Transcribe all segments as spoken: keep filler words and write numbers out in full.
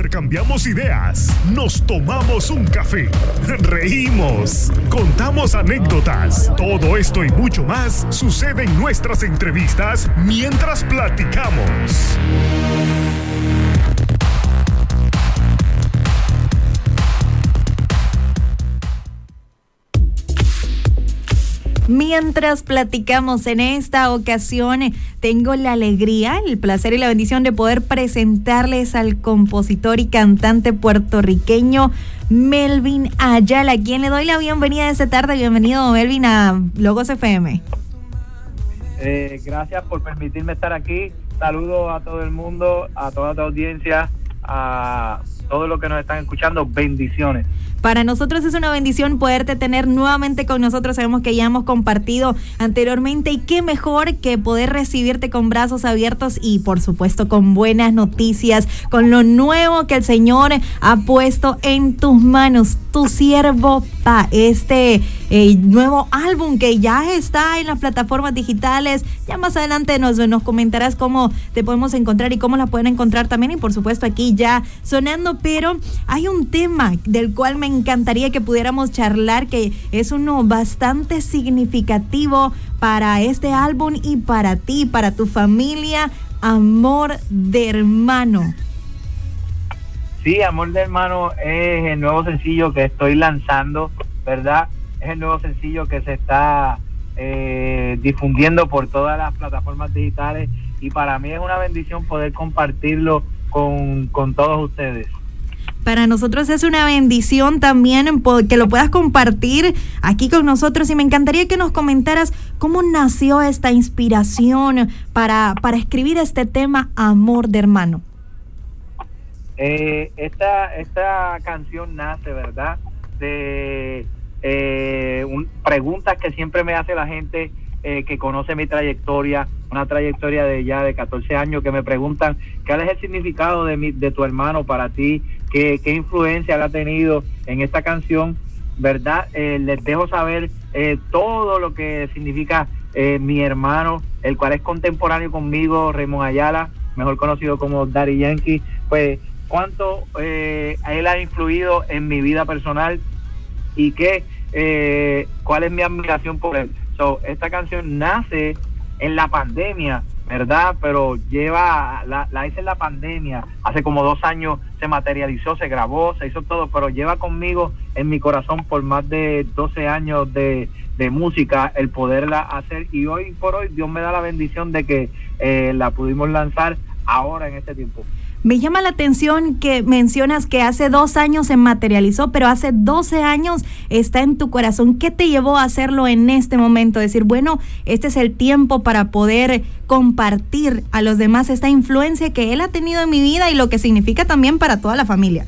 intercambiamos ideas, nos tomamos un café, reímos, contamos anécdotas. Todo esto y mucho más sucede en nuestras entrevistas mientras platicamos. Mientras platicamos en esta ocasión, tengo la alegría, el placer y la bendición de poder presentarles al compositor y cantante puertorriqueño Melvin Ayala, a quien le doy la bienvenida esta tarde. Bienvenido, Melvin, a Logos F M. Eh, gracias por permitirme estar aquí. Saludos a todo el mundo, a toda tu audiencia, a todos los que nos están escuchando. Bendiciones. Para nosotros es una bendición poderte tener nuevamente con nosotros. Sabemos que ya hemos compartido anteriormente y qué mejor que poder recibirte con brazos abiertos y por supuesto con buenas noticias, con lo nuevo que el Señor ha puesto en tus manos. Tu siervo Pa, este eh, nuevo álbum que ya está en las plataformas digitales. Ya más adelante nos, nos comentarás cómo te podemos encontrar y cómo la pueden encontrar también, y por supuesto aquí ya sonando, pero hay un tema del cual me encantaría que pudiéramos charlar, que es uno bastante significativo para este álbum y para ti, para tu familia. Amor de Hermano. Sí, Amor de Hermano es el nuevo sencillo que estoy lanzando, ¿verdad? Es el nuevo sencillo que se está eh, difundiendo por todas las plataformas digitales, y para mí es una bendición poder compartirlo con, con todos ustedes. Para nosotros es una bendición también que lo puedas compartir aquí con nosotros, y me encantaría que nos comentaras cómo nació esta inspiración para, para escribir este tema, Amor de Hermano. Eh, esta, esta canción nace, ¿verdad?, de eh, un, preguntas que siempre me hace la gente eh, que conoce mi trayectoria, una trayectoria de ya de catorce años, que me preguntan cuál es el significado de, mi, de tu hermano para ti, qué, qué influencia él ha tenido en esta canción, ¿verdad? Eh, les dejo saber eh, todo lo que significa eh, mi hermano, el cual es contemporáneo conmigo, Raymond Ayala, mejor conocido como Daddy Yankee. Pues cuánto eh, él ha influido en mi vida personal y que eh, cuál es mi admiración por él. So, esta canción nace en la pandemia, ¿verdad? Pero lleva, la, la hice en la pandemia, hace como dos años se materializó, se grabó, se hizo todo, pero lleva conmigo en mi corazón por más de doce años de, de música, el poderla hacer, y hoy por hoy Dios me da la bendición de que eh, la pudimos lanzar ahora en este tiempo. Me llama la atención que mencionas que hace dos años se materializó, pero hace doce años está en tu corazón. ¿Qué te llevó a hacerlo en este momento? Decir, bueno, este es el tiempo para poder compartir a los demás esta influencia que él ha tenido en mi vida y lo que significa también para toda la familia.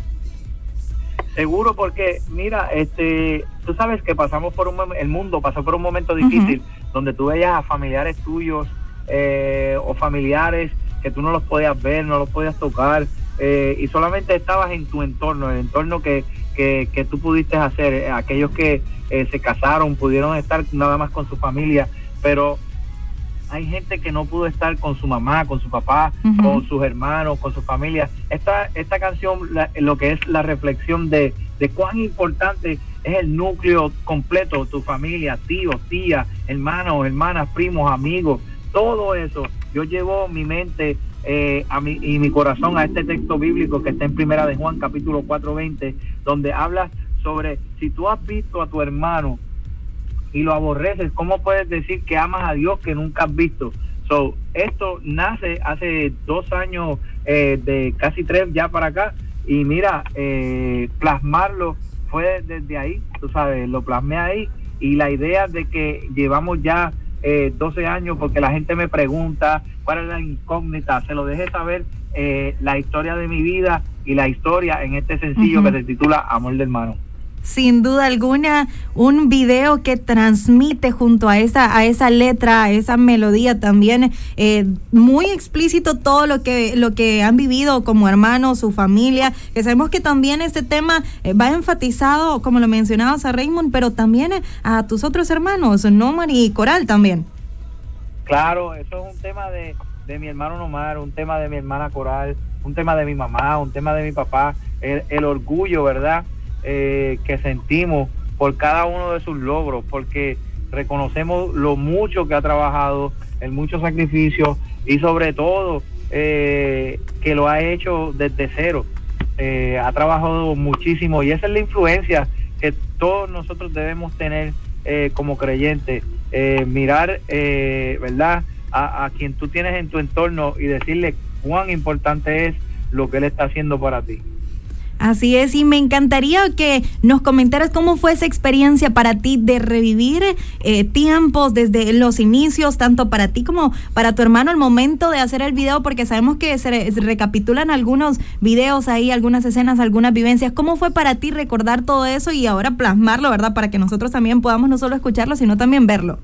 Seguro, porque mira, este, tú sabes que pasamos por un el mundo pasó por un momento difícil, uh-huh, donde tú veías a familiares tuyos eh, o familiares que tú no los podías ver, no los podías tocar, eh, y solamente estabas en tu entorno, el entorno que, que, que tú pudiste hacer. Eh, aquellos que eh, se casaron pudieron estar nada más con su familia, pero hay gente que no pudo estar con su mamá, con su papá, uh-huh, con sus hermanos, con su familia. Esta, esta canción, la, lo que es la reflexión de, de cuán importante es el núcleo completo, tu familia, tíos, tías, hermanos, hermanas, primos, amigos, todo eso. Yo llevo mi mente eh, a mi, y mi corazón a este texto bíblico que está en Primera de Juan, capítulo cuatro, veinte, donde habla sobre si tú has visto a tu hermano y lo aborreces, ¿cómo puedes decir que amas a Dios que nunca has visto? So, esto nace hace dos años, eh, de casi tres ya para acá, y mira, eh, plasmarlo fue desde ahí, tú sabes, lo plasmé ahí, y la idea de que llevamos ya Eh, doce años, porque la gente me pregunta cuál es la incógnita, se lo dejé saber, eh, la historia de mi vida y la historia en este sencillo, uh-huh, que se titula Amor de Hermano. Sin duda alguna, un video que transmite junto a esa a esa letra, a esa melodía también, eh, muy explícito todo lo que lo que han vivido como hermanos, su familia, que sabemos que también este tema eh, va enfatizado, como lo mencionabas, a Raymond, pero también a tus otros hermanos, Nomar y Coral también. Claro, eso es un tema de, de mi hermano Nomar, un tema de mi hermana Coral, un tema de mi mamá, un tema de mi papá, el, el orgullo, ¿verdad?, eh, que sentimos por cada uno de sus logros, porque reconocemos lo mucho que ha trabajado, el mucho sacrificio y sobre todo eh, que lo ha hecho desde cero. Eh, ha trabajado muchísimo y esa es la influencia que todos nosotros debemos tener eh, como creyentes, eh, mirar, eh, ¿verdad?, a, a quien tú tienes en tu entorno y decirle cuán importante es lo que él está haciendo para ti. Así es, y me encantaría que nos comentaras cómo fue esa experiencia para ti de revivir eh, tiempos desde los inicios, tanto para ti como para tu hermano, el momento de hacer el video, porque sabemos que se, re, se recapitulan algunos videos ahí, algunas escenas, algunas vivencias. ¿Cómo fue para ti recordar todo eso y ahora plasmarlo, verdad, para que nosotros también podamos no solo escucharlo, sino también verlo?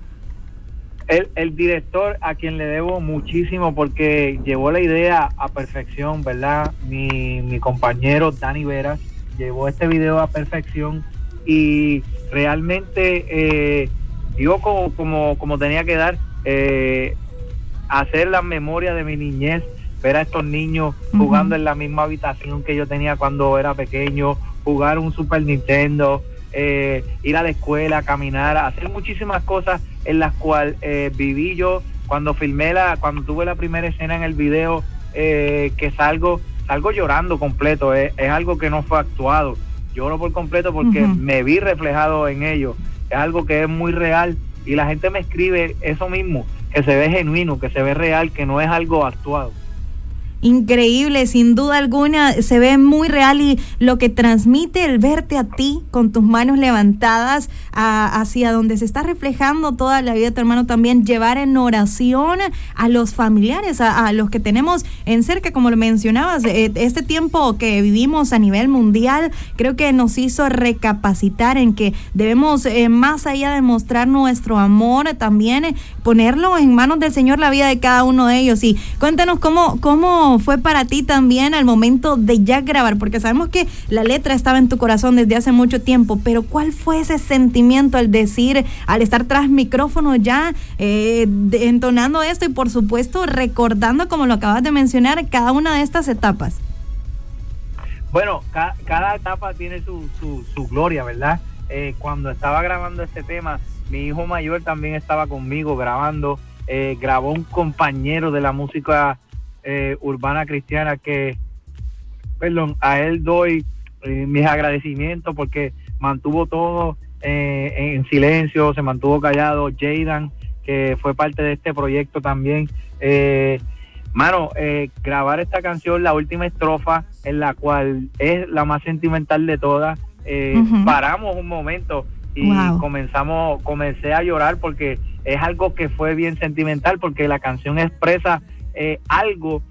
El, el director, a quien le debo muchísimo porque llevó la idea a perfección, ¿verdad? Mi, mi compañero Dani Veras llevó este video a perfección y realmente eh, dio como, como, como tenía que dar, eh, hacer la memoria de mi niñez, ver a estos niños uh-huh. jugando en la misma habitación que yo tenía cuando era pequeño, jugar un Super Nintendo, eh, ir a la escuela, caminar, hacer muchísimas cosas en las cuales eh, viví yo cuando filmé la, cuando tuve la primera escena en el video, eh, que salgo, salgo llorando completo, eh, es algo que no fue actuado, lloro por completo porque uh-huh. me vi reflejado en ello, es algo que es muy real y la gente me escribe eso mismo, que se ve genuino, que se ve real, que no es algo actuado. Increíble, sin duda alguna, se ve muy real y lo que transmite el verte a ti con tus manos levantadas a, hacia donde se está reflejando toda la vida de tu hermano, también llevar en oración a los familiares, a, a los que tenemos en cerca, como lo mencionabas, eh, este tiempo que vivimos a nivel mundial, creo que nos hizo recapacitar en que debemos, eh, más allá de mostrar nuestro amor, también eh, ponerlo en manos del Señor la vida de cada uno de ellos. Y cuéntanos cómo, cómo fue para ti también al momento de ya grabar, porque sabemos que la letra estaba en tu corazón desde hace mucho tiempo, pero ¿cuál fue ese sentimiento al decir, al estar tras micrófono ya eh, de, entonando esto y por supuesto recordando, como lo acabas de mencionar, cada una de estas etapas? Bueno, ca- cada etapa tiene su, su, su gloria, ¿verdad? Eh, cuando estaba grabando este tema, mi hijo mayor también estaba conmigo grabando, eh, grabó un compañero de la música Eh, urbana cristiana que, perdón, a él doy eh, mis agradecimientos porque mantuvo todo eh, en silencio, se mantuvo callado. Jaydan, que fue parte de este proyecto también, eh, mano, eh, grabar esta canción, la última estrofa, en la cual es la más sentimental de todas, eh, uh-huh. paramos un momento y wow. comenzamos, comencé a llorar porque es algo que fue bien sentimental, porque la canción expresa Eh, algo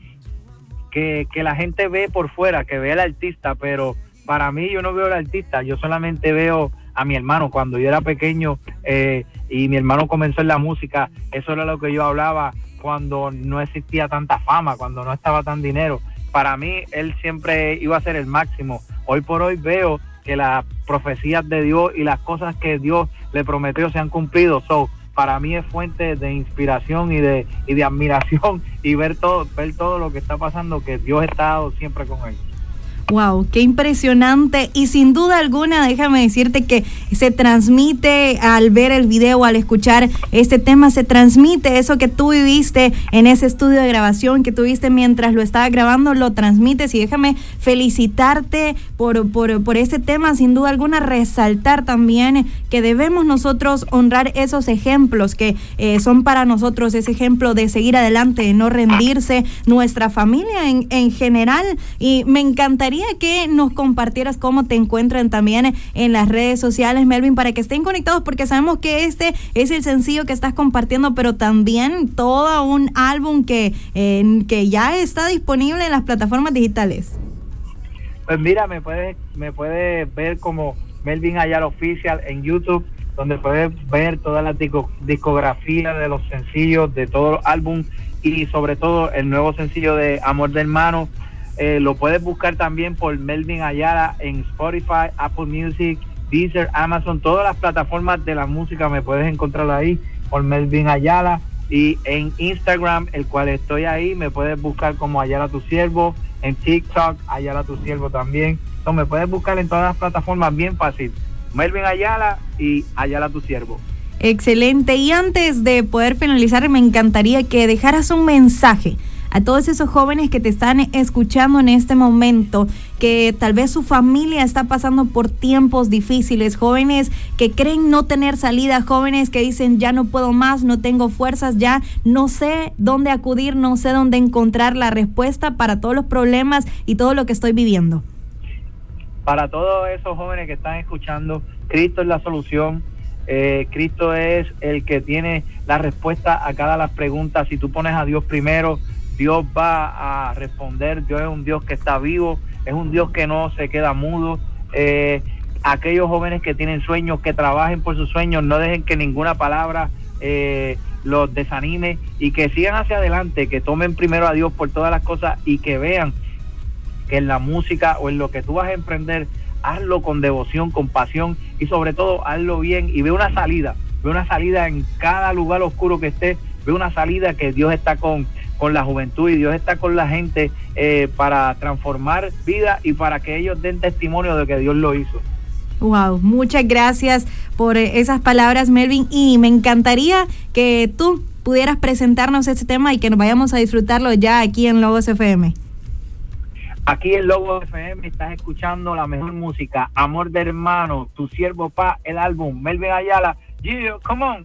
que, que la gente ve por fuera, que ve al artista, pero para mí yo no veo al artista, yo solamente veo a mi hermano. Cuando yo era pequeño eh, y mi hermano comenzó en la música, eso era lo que yo hablaba cuando no existía tanta fama, cuando no estaba tan dinero. Para mí él siempre iba a ser el máximo. Hoy por hoy veo que las profecías de Dios y las cosas que Dios le prometió se han cumplido. So, para mí es fuente de inspiración y de y de admiración y ver todo ver todo lo que está pasando, que Dios ha estado siempre con él. Wow, qué impresionante, y sin duda alguna déjame decirte que se transmite al ver el video, al escuchar este tema, se transmite eso que tú viviste en ese estudio de grabación, que tuviste mientras lo estaba grabando, lo transmites, y déjame felicitarte por, por, por ese tema, sin duda alguna resaltar también que debemos nosotros honrar esos ejemplos que eh, son para nosotros ese ejemplo de seguir adelante, de no rendirse, nuestra familia en, en general, y me encantaría que nos compartieras cómo te encuentran también en las redes sociales, Melvin, para que estén conectados, porque sabemos que este es el sencillo que estás compartiendo, pero también todo un álbum que, eh, que ya está disponible en las plataformas digitales. Pues mira, me puedes me puede ver como Melvin Ayala Oficial en YouTube, donde puedes ver toda la disco, discografía de los sencillos, de todos los álbumes, y sobre todo el nuevo sencillo de Amor de Hermano. Eh, lo puedes buscar también por Melvin Ayala en Spotify, Apple Music, Deezer, Amazon, todas las plataformas de la música me puedes encontrar ahí por Melvin Ayala. Y en Instagram, el cual estoy ahí, me puedes buscar como Ayala Tu Siervo. En TikTok, Ayala Tu Siervo también. Entonces me puedes buscar en todas las plataformas bien fácil. Melvin Ayala y Ayala Tu Siervo. Excelente. Y antes de poder finalizar, me encantaría que dejaras un mensaje a todos esos jóvenes que te están escuchando en este momento, que tal vez su familia está pasando por tiempos difíciles, jóvenes que creen no tener salida, jóvenes que dicen ya no puedo más, no tengo fuerzas, ya no sé dónde acudir, no sé dónde encontrar la respuesta para todos los problemas y todo lo que estoy viviendo. Para todos esos jóvenes que están escuchando, Cristo es la solución. Eh, Cristo es el que tiene la respuesta a cada una de las preguntas. Si tú pones a Dios primero, Dios va a responder. Dios es un Dios que está vivo, es un Dios que no se queda mudo. Eh, aquellos jóvenes que tienen sueños, que trabajen por sus sueños, no dejen que ninguna palabra eh, los desanime y que sigan hacia adelante, que tomen primero a Dios por todas las cosas y que vean que en la música o en lo que tú vas a emprender, hazlo con devoción, con pasión y sobre todo hazlo bien y ve una salida, ve una salida en cada lugar oscuro que esté, ve una salida que Dios está con con la juventud y Dios está con la gente eh, para transformar vida y para que ellos den testimonio de que Dios lo hizo. Wow, muchas gracias por esas palabras, Melvin, y me encantaría que tú pudieras presentarnos este tema y que nos vayamos a disfrutarlo ya aquí en Logos F M. Aquí en Logos F M estás escuchando la mejor música, Amor de Hermano, Tu Siervo Pa, el álbum, Melvin Ayala, Gio, come on.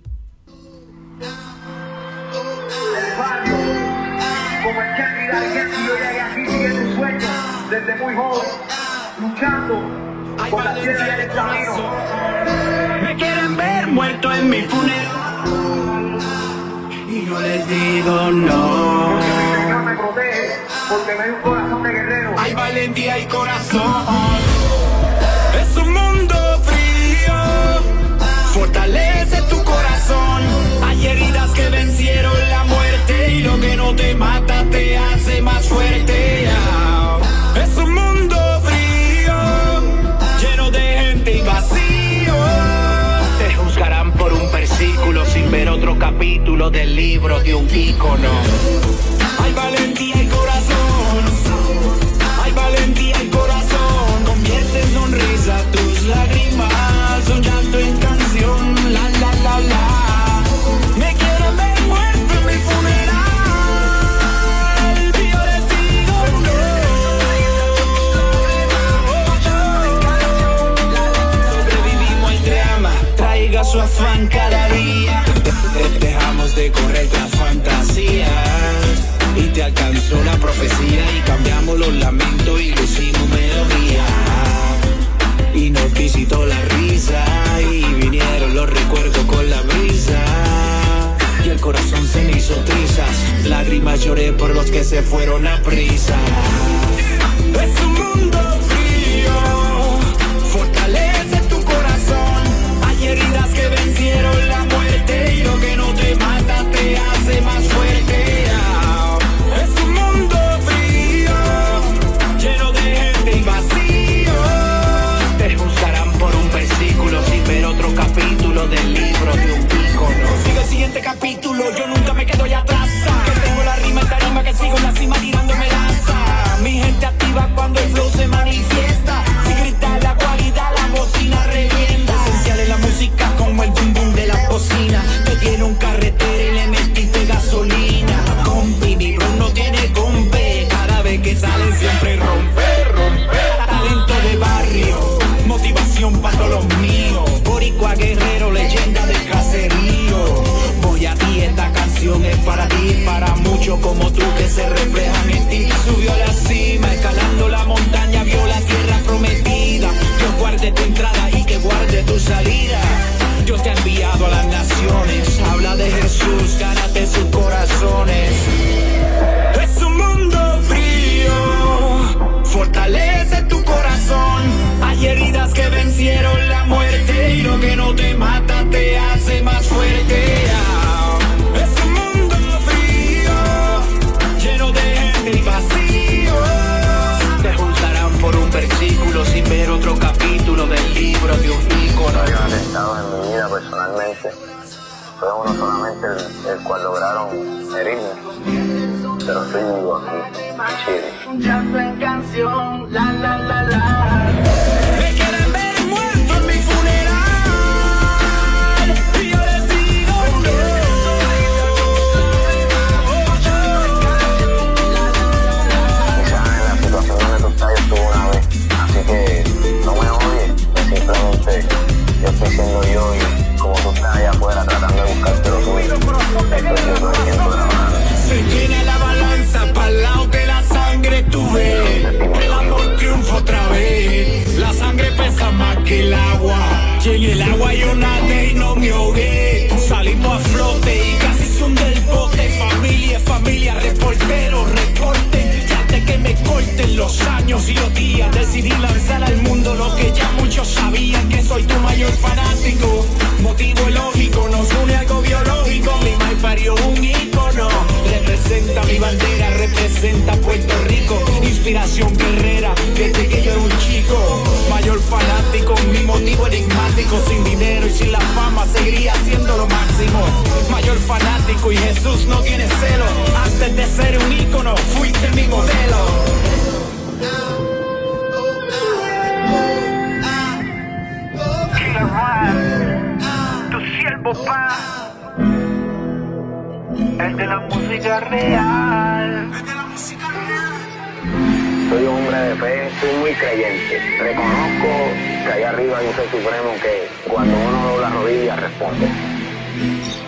Como el Changi Dargenti, yo llegué aquí siguiendo sueños desde muy joven, luchando por la ciencia del camino. Me quieren ver muerto en mi funeral y yo les digo no. Que mi Señor me protege porque me dio un corazón de guerrero. Hay valentía y corazón. Es un mundo frío, fortalece tu corazón. Hay heridas que vencieron la muerte y lo que no te mata te hace más fuerte. Es un mundo frío, lleno de gente y vacío. Te juzgarán por un versículo sin ver otro capítulo del libro de un ícono. Hay valentía y corazón, hay valentía y corazón. Convierte en sonrisa tus lágrimas, un llanto en canción, la la la la. Me quieren ver muerto en mi funeral y yo les digo no. Sobrevivimos al drama, traiga su afán cada día. Dejamos de correr tras fantasías y te alcanzó la profecía y cambiamos los lamentos y lo hicimos melodía. Y nos visitó la risa y vinieron los recuerdos con la brisa. Y el corazón se me hizo trizas, lágrimas lloré por los que se fueron a prisa. Es un mundo frío, fortalece tu corazón. Hay heridas que vencieron la muerte y lo que no te mata te hace más fuerte. Es un mundo frío, lleno de gente y vacío. Te juzgarán por un versículo sin ver otro capítulo del libro de un ícono. Sigue el siguiente capítulo, yo nunca me quedo allá atrás. Que tengo la rima en tarima, que sigo en la cima tirándome lanza. Mi gente activa cuando el flow se manifiesta. Si grita la cualidad, la bocina revienta. Esencial en la música como el boom boom de la bocina. Te tiene un carretero y le metiste gasolina. Compi, mi bro no tiene compe. Cada vez que sale siempre rompe, rompe. Talento de barrio, motivación para todos los míos. Boricua guerrero, leyenda del caserío. Voy a ti, esta canción es para ti, para muchos como tú que se reflejan en ti. Subió a la cima, escalando la montaña, vio la tierra prometida. Dios guarde tu entrada y que guarde tu salida. Dios te ha enviado a las naciones, habla de Jesús, gánate sus corazones. Es un mundo frío, fortalece tu corazón. Hay heridas que vencieron la muerte y lo que no te mata te hace más fuerte. Es un mundo frío, lleno de gente y vacío. Te juzgarán por un versículo sin ver otro capítulo del libro de un ícono. Varios atentados en mi vida personalmente, fue uno solamente el, el cual lograron herirme, pero estoy vivo aquí, en Chile. Escuchando en canción, la la la la. Me quieren ver muerto en mi funeral y yo les digo no. Quizás en la situación donde tú estás yo estuve una vez, así que no me odies, simplemente yo estoy siendo yo y como tú estás allá afuera tratando de buscarte lo tuyo, estoy siendo el tiempo de la mano. Se inclina la balanza para el lado de la sangre, tú ves. El amor triunfa otra vez. La sangre pesa más que el agua. Y en el agua yo nadé y no me ahogué. Salimos a flote y casi se hunde el bote. Familia, familia, reporteros, recorten. Y antes que me corten los años y los días, decidí lanzar al mundo lo que ya muchos sabían, que soy tu mayor fanático. Motivo lógico, nos une algo biológico. Mi mai parió un ícono. Representa mi bandera, representa Puerto Rico. Inspiración guerrera, desde que yo era un chico. Mayor fanático, mi motivo enigmático. Sin dinero y sin la fama, seguiría siendo lo máximo. Mayor fanático y Jesús no tiene celo. Antes de ser un ícono, fuiste mi modelo. Killer Rap, tu siervo pa, el de la música real. Soy un hombre de fe, soy muy creyente. Reconozco que allá arriba hay un ser supremo que cuando uno dobla rodillas responde.